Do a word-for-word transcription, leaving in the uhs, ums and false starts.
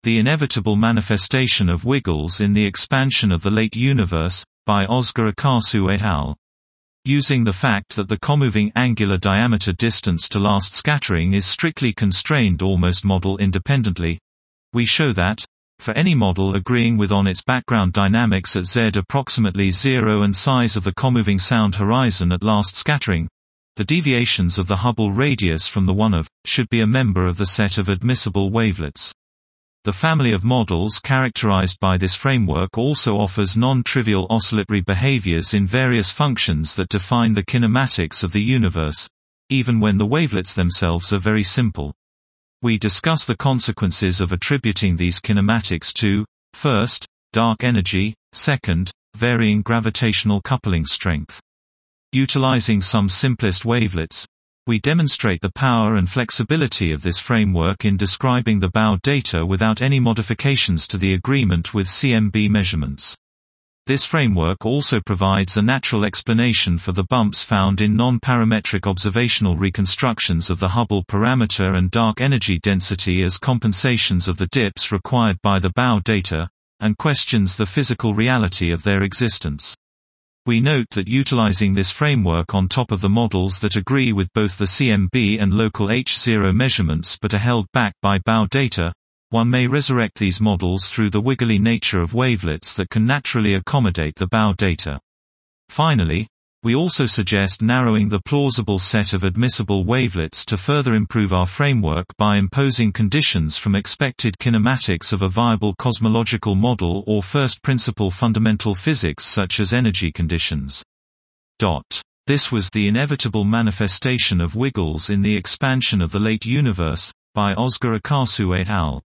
The Inevitable Manifestation of Wiggles in the Expansion of the Late Universe, by Ozgur Akarsu et al. Using the fact that the comoving angular diameter distance to last scattering is strictly constrained almost model independently, we show that, for any model agreeing with on its background dynamics at z approximately zero and size of the comoving sound horizon at last scattering, the deviations of the Hubble radius from the one of, should be a member of the set of admissible wavelets. The family of models characterized by this framework also offers non-trivial oscillatory behaviors in various functions that define the kinematics of the universe, even when the wavelets themselves are very simple. We discuss the consequences of attributing these kinematics to, first, dark energy, second, varying gravitational coupling strength. Utilizing some simplest wavelets, we demonstrate the power and flexibility of this framework in describing the bow data without any modifications to the agreement with C M B measurements. This framework also provides a natural explanation for the bumps found in non-parametric observational reconstructions of the Hubble parameter and dark energy density as compensations of the dips required by the bow data, and questions the physical reality of their existence. We note that utilizing this framework on top of the models that agree with both the C M B and local H zero measurements but are held back by bow data, one may resurrect these models through the wiggly nature of wavelets that can naturally accommodate the bow data. Finally, we also suggest narrowing the plausible set of admissible wavelets to further improve our framework by imposing conditions from expected kinematics of a viable cosmological model or first-principle fundamental physics such as energy conditions. This was The Inevitable Manifestation of Wiggles in the Expansion of the Late Universe, by Ozgur Akarsu et al.